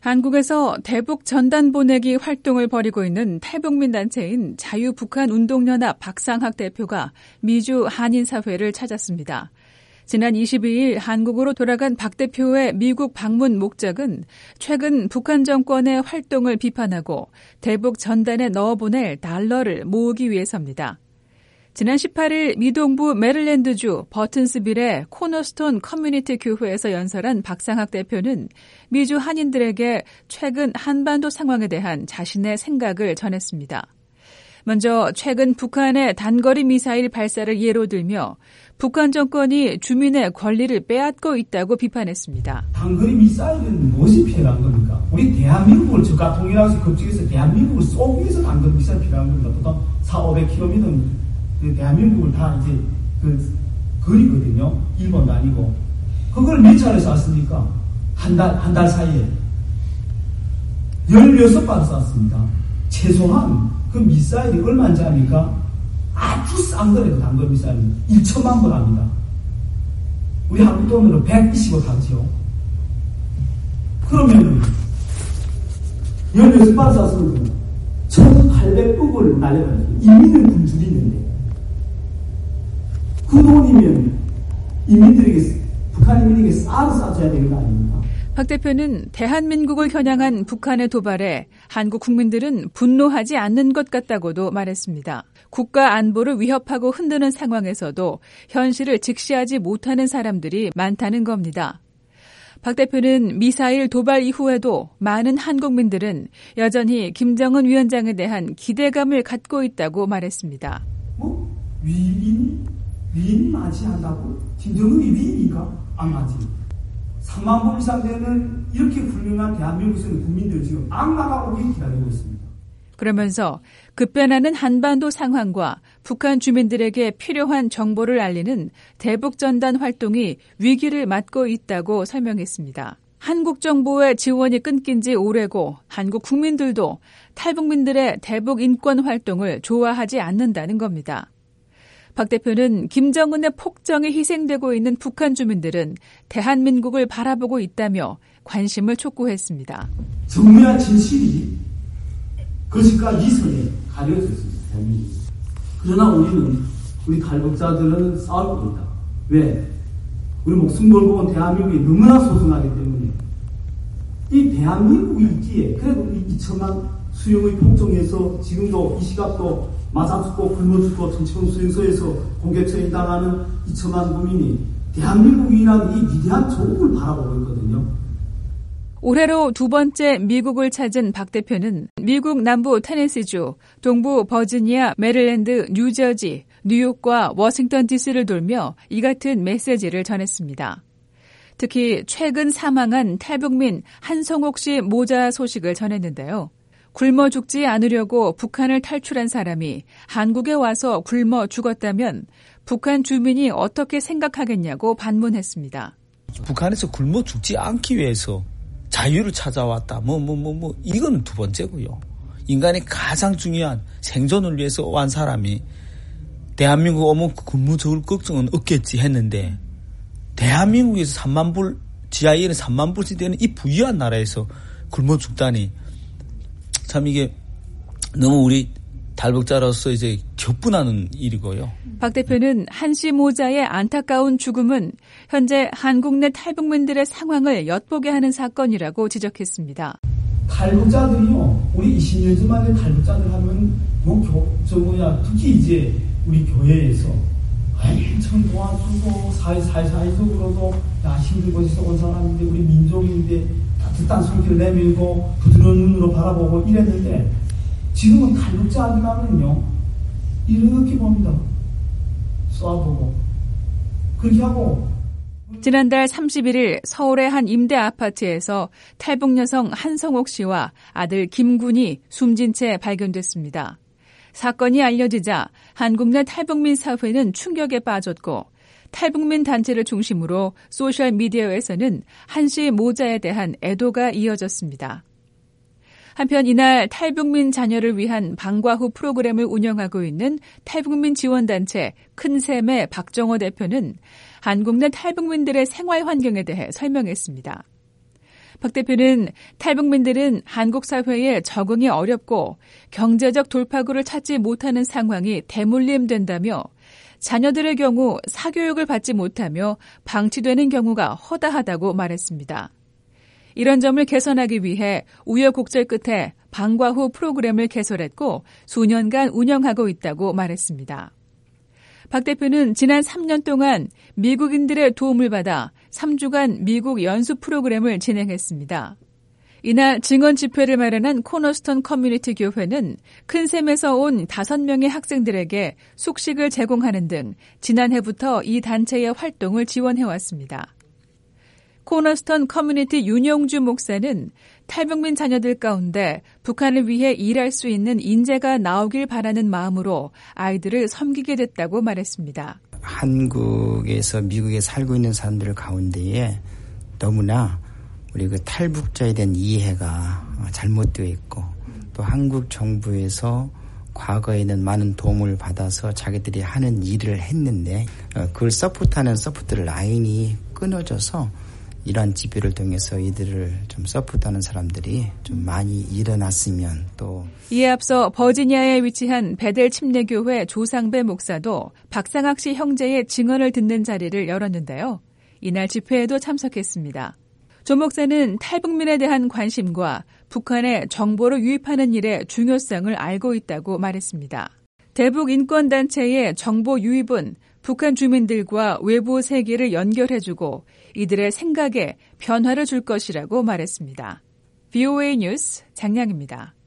한국에서 대북 전단 보내기 활동을 벌이고 있는 탈북민 단체인 자유북한운동연합 박상학 대표가 미주 한인사회를 찾았습니다. 지난 22일 한국으로 돌아간 박 대표의 미국 방문 목적은 최근 북한 정권의 활동을 비판하고 대북 전단에 넣어보낼 달러를 모으기 위해서입니다. 지난 18일 미동부 메릴랜드주 버튼스빌의 코너스톤 커뮤니티 교회에서 연설한 박상학 대표는 미주 한인들에게 최근 한반도 상황에 대한 자신의 생각을 전했습니다. 먼저 최근 북한의 단거리 미사일 발사를 예로 들며 북한 정권이 주민의 권리를 빼앗고 있다고 비판했습니다. 단거리 미사일은 무엇이 필요한 겁니까? 우리 대한민국을 저가 통일하면서 그쪽에서 대한민국을 쏘기 위해서 단거리 미사일 필요한 겁니다. 보통 400-500km면 대한민국을 다 이제 거리거든요. 일본도 아니고. 그걸 몇 차례 쐈습니까? 한 달 사이에. 16발 쐈습니다. 최소한 그 미사일이 얼마인지 아닙니까? 아주 싼 거래요, 단거리 미사일은. 1천만 불 합니다. 우리 한국 돈으로 125타지요. 그러면 16발 쐈으면 1,800억을 날려가지고 이민을 굶주리는데 그 돈이면 북한 인민에게 싸줘야 되는 거 아닙니까? 박 대표는 대한민국을 겨냥한 북한의 도발에 한국 국민들은 분노하지 않는 것 같다고도 말했습니다. 국가 안보를 위협하고 흔드는 상황에서도 현실을 직시하지 못하는 사람들이 많다는 겁니다. 박 대표는 미사일 도발 이후에도 많은 한국민들은 여전히 김정은 위원장에 대한 기대감을 갖고 있다고 말했습니다. 위인 맞이한다고? 김정은이 위인인가? 안 맞지. 3만 번 이상 되는 이렇게 훌륭한 대한민국에서는 국민들 지금 악마가 오길 기다리고 있습니다. 그러면서 급변하는 한반도 상황과 북한 주민들에게 필요한 정보를 알리는 대북전단 활동이 위기를 맞고 있다고 설명했습니다. 한국 정부의 지원이 끊긴 지 오래고 한국 국민들도 탈북민들의 대북 인권 활동을 좋아하지 않는다는 겁니다. 박 대표는 김정은의 폭정에 희생되고 있는 북한 주민들은 대한민국을 바라보고 있다며 관심을 촉구했습니다. 정의와 진실이 거짓과 이성에 가려져 있습니다. 그러나 우리 탈북자들은 싸울 겁니다. 왜? 우리 목숨 걸고 온 대한민국이 너무나 소중하기 때문에 이 대한민국이 있기에 그래도 우리 2천만 수용의 폭정에서 지금도 이 시각도 맞아 죽고 굶어 죽고 정치권 수용소에서 공격처에 당하는 2천만 국민이 대한민국이라는 이 위대한 조국을 바라보고 있거든요. 올해로 두 번째 미국을 찾은 박 대표는 미국 남부 테네시주, 동부 버지니아, 메릴랜드, 뉴저지, 뉴욕과 워싱턴 DC를 돌며 이 같은 메시지를 전했습니다. 특히 최근 사망한 탈북민 한성옥 씨 모자 소식을 전했는데요. 굶어 죽지 않으려고 북한을 탈출한 사람이 한국에 와서 굶어 죽었다면 북한 주민이 어떻게 생각하겠냐고 반문했습니다. 북한에서 굶어 죽지 않기 위해서 자유를 찾아왔다. 이건 두 번째고요. 인간의 가장 중요한 생존을 위해서 온 사람이 대한민국 오면 굶어 죽을 걱정은 없겠지 했는데 대한민국에서 3만 불, 지하에는 3만 불씩 되는 이 부유한 나라에서 굶어 죽다니 참 이게 너무 우리 탈북자로서 이제 격분하는 일이고요. 박 대표는 한씨 모자의 안타까운 죽음은 현재 한국 내 탈북민들의 상황을 엿보게 하는 사건이라고 지적했습니다. 탈북자들이요, 우리 20년 전만에 탈북자들 하면 특히 이제 우리 교회에서 엄청 도와주고 사회적으로도 힘든 곳에서 온 사람인데 우리 민족인데 따뜻한 손길을 내밀고 부드러운 눈으로 바라보고 이랬는데 지금은 탈북자들 하면요 이렇게 봅니다. 쏴보고 그렇게 하고. 지난달 31일 서울의 한 임대 아파트에서 탈북 여성 한성옥 씨와 아들 김군이 숨진 채 발견됐습니다. 사건이 알려지자 한국 내 탈북민 사회는 충격에 빠졌고 탈북민 단체를 중심으로 소셜미디어에서는 한씨 모자에 대한 애도가 이어졌습니다. 한편 이날 탈북민 자녀를 위한 방과 후 프로그램을 운영하고 있는 탈북민 지원단체 큰샘의 박정호 대표는 한국 내 탈북민들의 생활 환경에 대해 설명했습니다. 박 대표는 탈북민들은 한국 사회에 적응이 어렵고 경제적 돌파구를 찾지 못하는 상황이 대물림된다며 자녀들의 경우 사교육을 받지 못하며 방치되는 경우가 허다하다고 말했습니다. 이런 점을 개선하기 위해 우여곡절 끝에 방과 후 프로그램을 개설했고 수년간 운영하고 있다고 말했습니다. 박 대표는 지난 3년 동안 미국인들의 도움을 받아 3주간 미국 연수 프로그램을 진행했습니다. 이날 증언 집회를 마련한 코너스톤 커뮤니티 교회는 큰샘에서 온 5명의 학생들에게 숙식을 제공하는 등 지난해부터 이 단체의 활동을 지원해왔습니다. 코너스톤 커뮤니티 윤용주 목사는 탈북민 자녀들 가운데 북한을 위해 일할 수 있는 인재가 나오길 바라는 마음으로 아이들을 섬기게 됐다고 말했습니다. 한국에서 미국에 살고 있는 사람들 가운데에 너무나 우리 그 탈북자에 대한 이해가 잘못되어 있고 또 한국 정부에서 과거에는 많은 도움을 받아서 자기들이 하는 일을 했는데 그걸 서포트하는 서포트 라인이 끊어져서 이러한 집회를 통해서 이들을 좀 서포트하는 사람들이 좀 많이 일어났으면 또 이에 앞서 버지니아에 위치한 베델 침례교회 조상배 목사도 박상학 씨 형제의 증언을 듣는 자리를 열었는데요. 이날 집회에도 참석했습니다. 조 목사는 탈북민에 대한 관심과 북한에 정보를 유입하는 일의 중요성을 알고 있다고 말했습니다. 대북 인권단체의 정보 유입은 북한 주민들과 외부 세계를 연결해주고 이들의 생각에 변화를 줄 것이라고 말했습니다. VOA 뉴스 장량입니다.